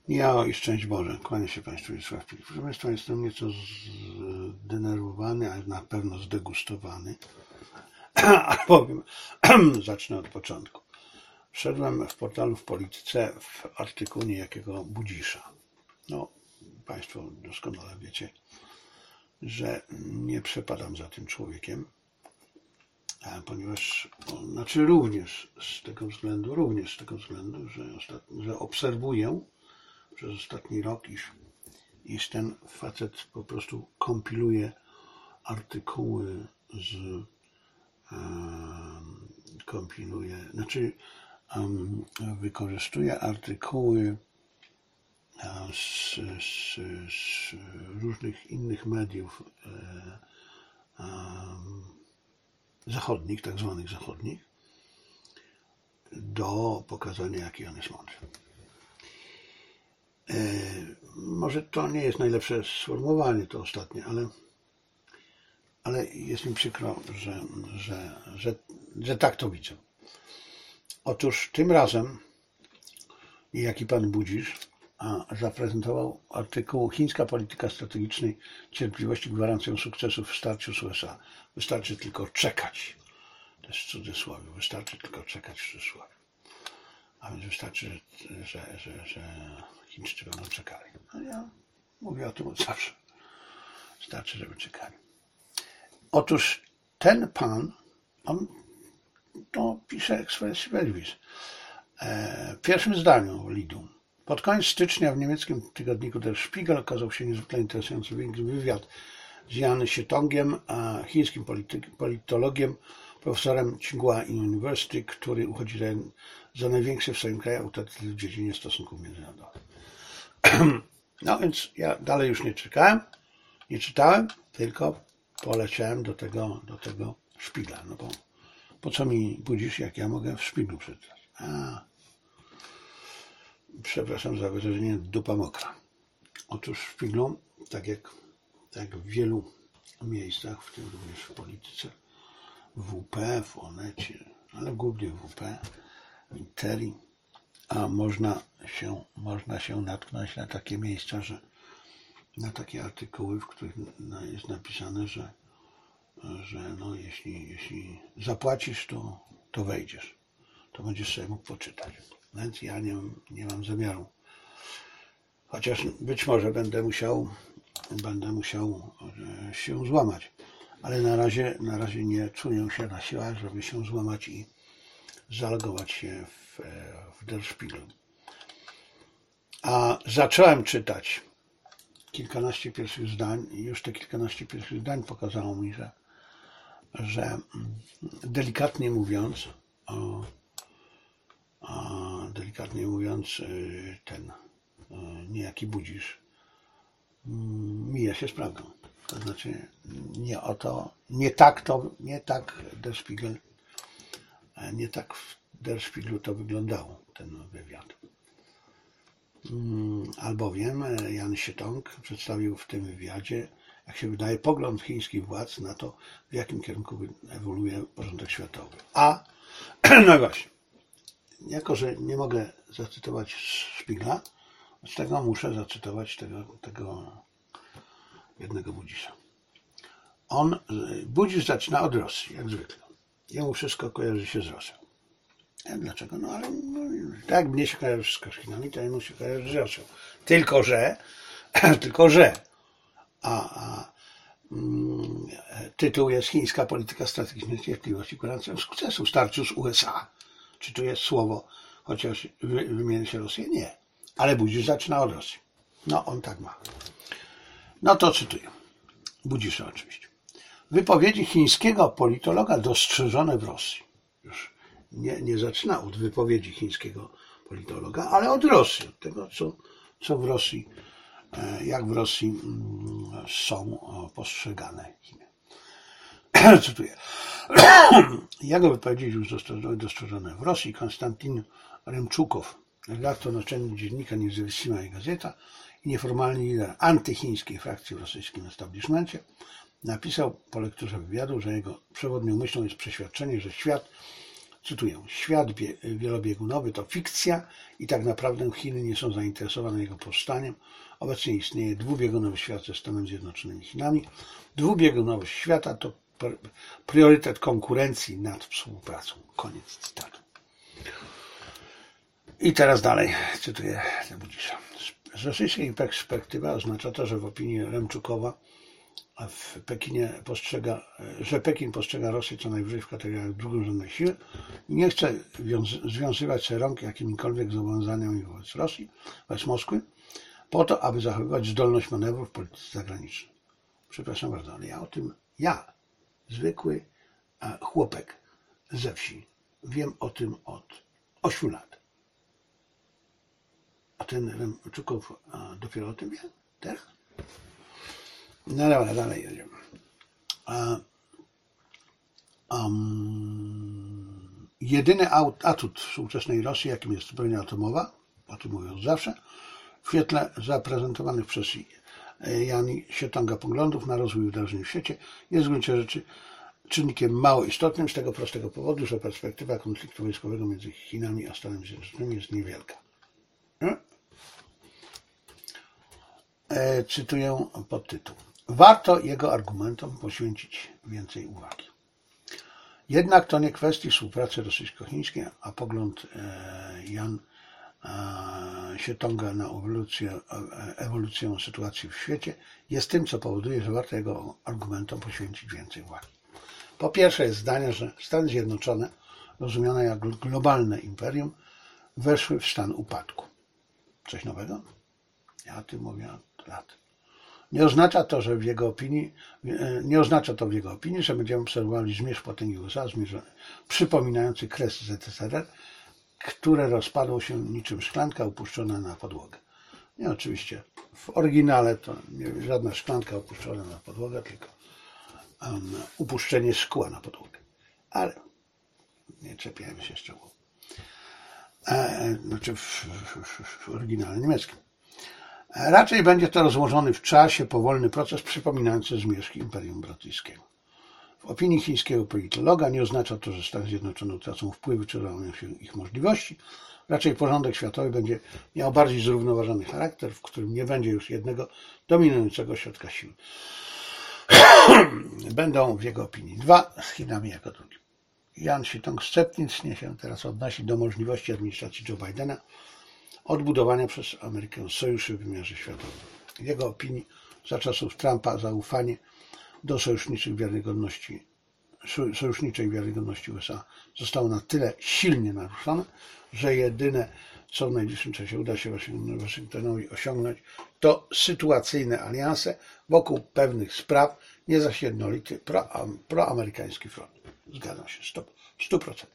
Ja i szczęść Boże, kłaniam się Państwu, Wiesław Filip. Proszę Państwa, jestem nieco zdenerwowany, a na pewno zdegustowany, albowiem zacznę od początku. Wszedłem w portalu w Polityce w artykuł niejakiego Budzisza. No, Państwo doskonale wiecie, że nie przepadam za tym człowiekiem, ponieważ, również z tego względu, że obserwuję przez ostatni rok, iż ten facet po prostu kompiluje artykuły wykorzystuje artykuły z różnych innych mediów zachodnich, tak zwanych zachodnich, do pokazania, jaki on jest mądry. Może to nie jest najlepsze sformułowanie, to ostatnie, ale jest mi przykro, że tak to widzę. Otóż tym razem niejaki pan Budzisz zaprezentował artykuł Chińska polityka strategicznej cierpliwości gwarancją sukcesu w starciu z USA. Wystarczy tylko czekać. To jest cudzysłowie. Wystarczy tylko czekać w cudzysłowie. A więc wystarczy, że Chińczycy będą czekali. No ja mówię o tym od zawsze. Wystarczy, żeby czekali. Otóż ten pan, on to pisze expressis verbis. W pierwszym zdaniu Lidu. Pod koniec stycznia w niemieckim tygodniku Der Spiegel okazał się niezwykle interesujący wywiad z Jan Shetongiem, chińskim politologiem, profesorem Tsinghua University, który uchodzi za największy w swoim kraju autorytet w dziedzinie stosunków międzynarodowych. No więc ja dalej już nie czytałem, tylko poleciałem do tego Spiegla. No bo po co mi Budzisz, jak ja mogę w Spieglu przeczytać? Przepraszam za wyrażenie, dupa mokra. Otóż w Spieglu, tak jak w wielu miejscach, w tym również w Polityce, w WP, w Onecie, ale głównie w WP, w Interi, można się natknąć na takie miejsca, na takie artykuły, w których jest napisane, że no, jeśli zapłacisz, to wejdziesz. To będziesz sobie mógł poczytać. Więc ja nie mam zamiaru. Chociaż być może będę musiał się złamać. Ale na razie nie czuję się na siłach, żeby się złamać i zalogować się w Der Spiegel. A zacząłem czytać kilkanaście pierwszych zdań i już te kilkanaście pierwszych zdań pokazało mi, że delikatnie mówiąc, ten niejaki Budzisz mija się z prawdą. To znaczy nie tak Der Spiegel, nie tak w Der Spiegelu to wyglądało, ten wywiad. Albowiem Jan Shetong przedstawił w tym wywiadzie, jak się wydaje, pogląd chińskich władz na to, w jakim kierunku ewoluuje porządek światowy. No właśnie, jako że nie mogę zacytować Spiegla, z tego muszę zacytować tego jednego Budzisza. Budzisz zaczyna od Rosji, jak zwykle. Jemu wszystko kojarzy się z Rosją. Dlaczego? No ale tak jak mnie się kojarzy wszystko z Chinami, to jemu się kojarzy z Rosją. Tylko że tytuł jest Chińska polityka strategicznej cierpliwości gwarancją sukcesu w starciu z USA. Czy tu jest słowo, chociaż wymieni się Rosję? Nie. Ale Budzisz zaczyna od Rosji. No, on tak ma. No to cytuję. Budzisza oczywiście. Wypowiedzi chińskiego politologa dostrzeżone w Rosji. Już nie zaczyna od wypowiedzi chińskiego politologa, ale od Rosji. Od tego, co w Rosji, jak w Rosji są postrzegane Chiny. Cytuję. Jego wypowiedzi już dostrzeżone w Rosji. Konstantin Remczukow, redaktor naczelny dziennika Niezawисимая Gazeta i nieformalny lider antychińskiej frakcji w rosyjskim establishmencie, napisał po lekturze wywiadu, że jego przewodnią myślą jest przeświadczenie, że świat cytuję, świat wielobiegunowy to fikcja i tak naprawdę Chiny nie są zainteresowane jego powstaniem. Obecnie istnieje dwubiegunowy świat ze Stanami Zjednoczonymi i Chinami. Dwubiegunowość świata to priorytet konkurencji nad współpracą. Koniec cytatu. I teraz dalej, cytuję Budzisza. Z rosyjskiej perspektywy oznacza to, że w opinii Remczukowa że Pekin postrzega Rosję co najwyżej w kategoriach drugorzędnej siły i nie chce związywać sobie rąk jakimikolwiek zobowiązaniami wobec Rosji, wobec Moskwy, po to, aby zachowywać zdolność manewru w polityce zagranicznej. Przepraszam bardzo, ale ja, zwykły chłopek ze wsi, wiem o tym od 8 lat. A ten Remczukow dopiero o tym wie? Teraz? No dobra, dalej jedziemy. Jedyny atut współczesnej Rosji, jakim jest broń atomowa, o tym mówią zawsze, w świetle zaprezentowanych przez Jani Sietonga poglądów na rozwój wydarzeń w świecie, jest w gruncie rzeczy czynnikiem mało istotnym z tego prostego powodu, że perspektywa konfliktu wojskowego między Chinami a Stanami Zjednoczonymi jest niewielka. Cytuję podtytuł. Warto jego argumentom poświęcić więcej uwagi. Jednak to nie kwestii współpracy rosyjsko-chińskiej, a pogląd Jan Sietonga na ewolucję sytuacji w świecie jest tym, co powoduje, że warto jego argumentom poświęcić więcej uwagi. Po pierwsze jest zdanie, że Stany Zjednoczone, rozumiane jak globalne imperium, weszły w stan upadku. Coś nowego? Ja o tym mówię od lat. Nie oznacza to w jego opinii, że będziemy obserwowali zmierzch potęgi USA, przypominający kres ZSRR, które rozpadło się niczym szklanka upuszczona na podłogę. Nie, oczywiście w oryginale to nie żadna szklanka upuszczona na podłogę, tylko upuszczenie szkła na podłogę. Ale nie czepiajmy się szczegółów. Znaczy w oryginale niemieckim. Raczej będzie to rozłożony w czasie powolny proces przypominający zmierzch Imperium Brytyjskiego. W opinii chińskiego politologa nie oznacza to, że Stany Zjednoczone utracą wpływy czy załamią się ich możliwości. Raczej porządek światowy będzie miał bardziej zrównoważony charakter, w którym nie będzie już jednego dominującego środka siły. Będą w jego opinii dwa, z Chinami jako drugi. Jan Sitong sceptycznie się teraz odnosi do możliwości administracji Joe Bidena odbudowania przez Amerykę sojuszy w wymiarze światowym. W jego opinii za czasów Trumpa zaufanie do sojuszniczej wiarygodności USA zostało na tyle silnie naruszone, że jedyne, co w najbliższym czasie uda się Waszyngtonowi osiągnąć, to sytuacyjne alianse wokół pewnych spraw, nie zaś jednolity proamerykański front. Zgadzam się, 100%.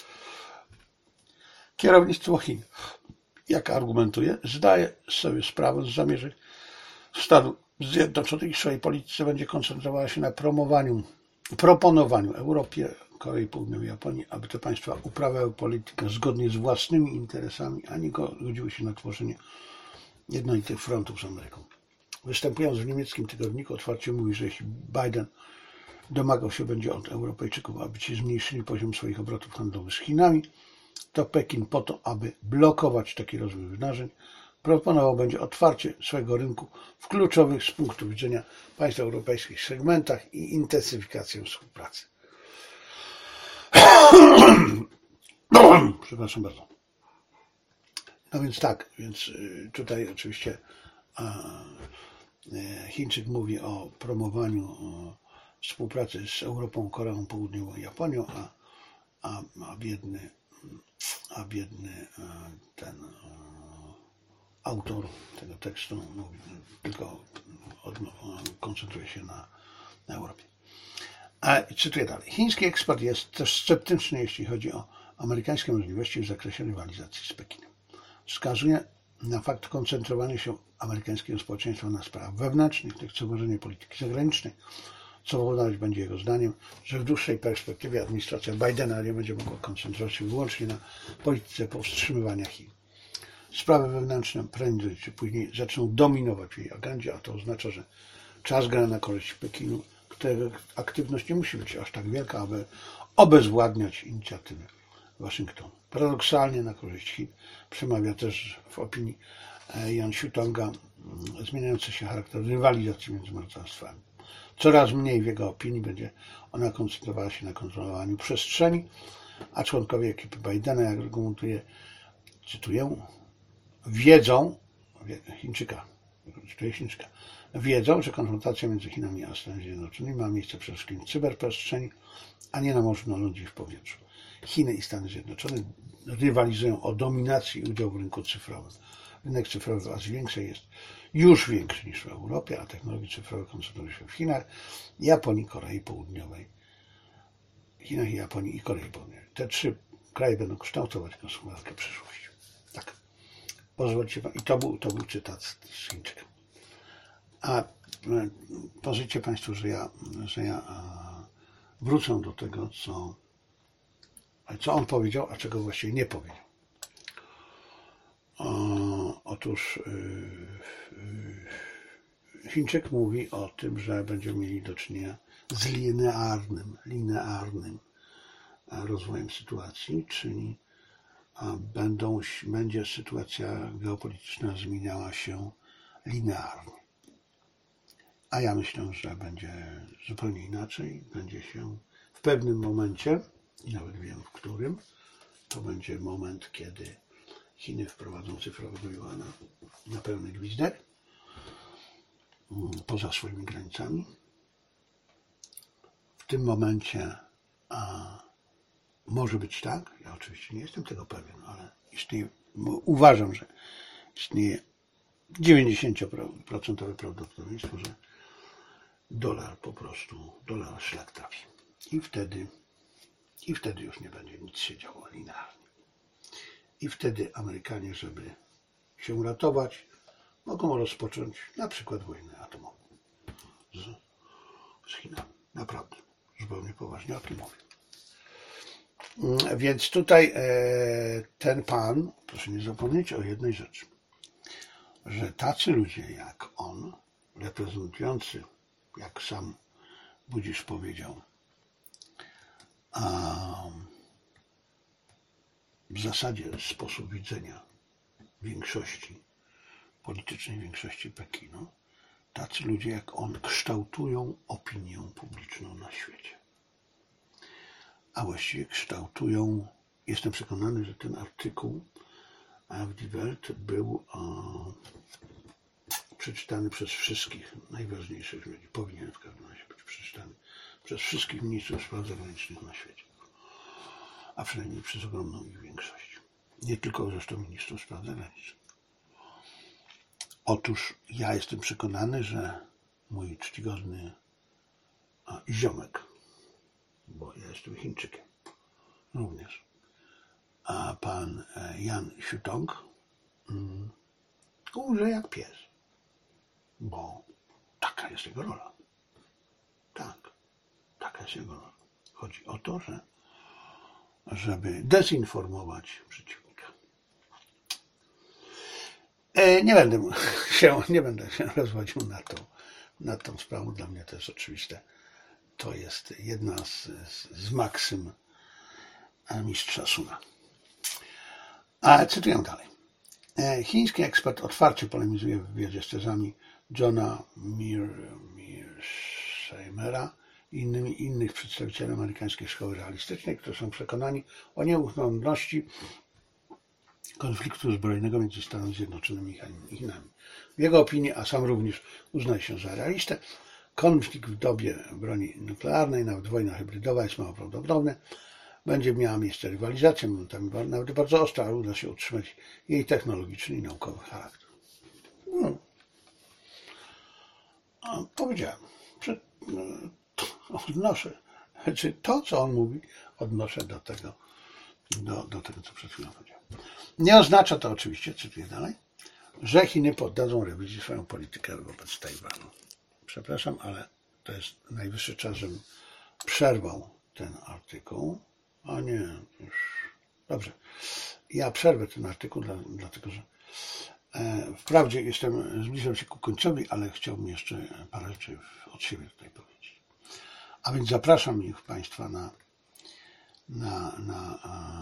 Kierownictwo Chin, jak argumentuje, zdaje sobie sprawę z zamierzeń Stanów Zjednoczonych i w swojej polityce będzie koncentrowała się na proponowaniu Europie, Korei Południowej i Japonii, aby te państwa uprawiały politykę zgodnie z własnymi interesami, a nie godziły się na tworzenie jednolitych frontów z Ameryką. Występując w niemieckim tygodniku, otwarcie mówi, że jeśli Biden domagał się będzie od Europejczyków, aby ci zmniejszyli poziom swoich obrotów handlowych z Chinami, to Pekin po to, aby blokować taki rozwój wydarzeń, proponował będzie otwarcie swojego rynku w kluczowych z punktu widzenia państw europejskich segmentach i intensyfikację współpracy. Przepraszam bardzo. No więc tak, tutaj oczywiście Chińczyk mówi o promowaniu współpracy z Europą, Koreą Południową i Japonią, a biedny ten autor tego tekstu mówi, tylko koncentruje się na Europie. Cytuję dalej. Chiński ekspert jest też sceptyczny, jeśli chodzi o amerykańskie możliwości w zakresie rywalizacji z Pekinem. Wskazuje na fakt koncentrowania się amerykańskiego społeczeństwa na sprawach wewnętrznych, lekceważenie polityki zagranicznej, co powodować będzie jego zdaniem, że w dłuższej perspektywie administracja Bidena nie będzie mogła koncentrować się wyłącznie na polityce powstrzymywania Chin. Sprawy wewnętrzne prędzej czy później zaczną dominować w jej agendzie, a to oznacza, że czas gra na korzyść Pekinu, którego aktywność nie musi być aż tak wielka, aby obezwładniać inicjatywy Waszyngtonu. Paradoksalnie na korzyść Chin przemawia też w opinii Jan Shutonga zmieniający się charakter rywalizacji między mocarstwami. Coraz mniej w jego opinii będzie ona koncentrowała się na kontrolowaniu przestrzeni, a członkowie ekipy Bidena, jak argumentuje, cytuję, wiedzą, wiedzą, że konfrontacja między Chinami a Stanami Zjednoczonymi ma miejsce przede wszystkim w cyberprzestrzeni, a nie na morzu, na lądzie i w powietrzu. Chiny i Stany Zjednoczone rywalizują o dominację i udział w rynku cyfrowym. Rynek cyfrowy coraz większy jest już większy niż w Europie, a technologie cyfrowe koncentrują się w Chinach, Japonii, Korei Południowej. Chinach, Japonii i Korei Południowej. Te trzy kraje będą kształtować gospodarkę przyszłości. Tak. Pozwólcie, i to był cytat z Chińczyka. A pozwólcie Państwo, że ja wrócę do tego, co on powiedział, a czego właściwie nie powiedział. Otóż Chińczyk mówi o tym, że będziemy mieli do czynienia z linearnym rozwojem sytuacji, czyli będzie sytuacja geopolityczna zmieniała się linearnie. A ja myślę, że będzie zupełnie inaczej. Będzie się w pewnym momencie, i nawet wiem w którym, to będzie moment, kiedy Chiny wprowadzą cyfrowego juana na pełny gwizdek poza swoimi granicami. W tym momencie może być tak, ja oczywiście nie jestem tego pewien, ale uważam, że istnieje 90% prawdopodobieństwo, że dolar szlak trafi. I wtedy już nie będzie nic się działo linearnie. I wtedy Amerykanie, żeby się uratować, mogą rozpocząć na przykład wojnę atomową z Chinami. Naprawdę, zupełnie poważnie o tym mówię. Więc tutaj ten pan, proszę nie zapomnieć o jednej rzeczy, że tacy ludzie jak on, reprezentujący, jak sam Budzisz powiedział, w zasadzie sposób widzenia politycznej większości Pekinu, tacy ludzie jak on kształtują opinię publiczną na świecie. A właściwie kształtują, jestem przekonany, że ten artykuł w Die Welt był przeczytany przez wszystkich najważniejszych ludzi. Powinien w każdym razie być przeczytany przez wszystkich ministrów spraw zagranicznych na świecie. A przynajmniej przez ogromną ich większość. Nie tylko zresztą ministrów spraw zagranicznych. Otóż ja jestem przekonany, że mój czcigodny ziomek, bo ja jestem Chińczykiem również, a pan Jan Shutong umrze jak pies, bo taka jest jego rola. Tak, taka jest jego rola. Chodzi o to, żeby dezinformować przeciwnika. Nie będę się rozwodził nad tą sprawą. Dla mnie to jest oczywiste. To jest jedna z maksym mistrza Suna. A cytuję dalej. Chiński ekspert otwarcie polemizuje w wywiadzie z tezami Johna Mearsheimer'a i innych przedstawicieli amerykańskiej szkoły realistycznej, którzy są przekonani o nieuchronności konfliktu zbrojnego między Stanami Zjednoczonymi i Chinami. W jego opinii, a sam również uznaje się za realistę, konflikt w dobie broni nuklearnej, nawet wojna hybrydowa jest mało prawdopodobny. Będzie miała miejsce rywalizacja, momentami nawet bardzo ostra, ale uda się utrzymać jej technologiczny i naukowy charakter. Powiedziałem, że to, co on mówi, odnoszę do tego, co przed chwilą powiedziałem. Nie oznacza to oczywiście, cytuję dalej, że Chiny poddadzą rewizji swoją politykę wobec Tajwanu. Przepraszam, ale to jest najwyższy czas, żebym przerwał ten artykuł. A nie, już. Dobrze. Ja przerwę ten artykuł, dlatego że wprawdzie zbliżam się ku końcowi, ale chciałbym jeszcze parę rzeczy od siebie tutaj powiedzieć. A więc zapraszam ich Państwa na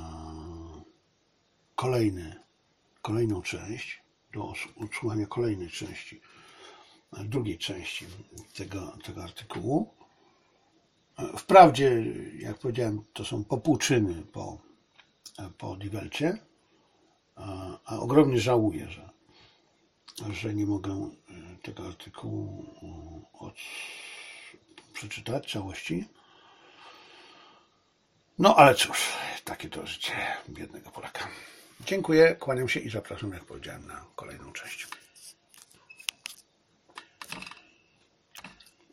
kolejną część, do odsłuchania kolejnej części, drugiej części tego artykułu. Wprawdzie, jak powiedziałem, to są popłuczyny po Die Welcie, a ogromnie żałuję, że nie mogę tego artykułu przeczytać całości. No ale cóż, takie to życie biednego Polaka. Dziękuję, kłaniam się i zapraszam, jak powiedziałem, na kolejną część.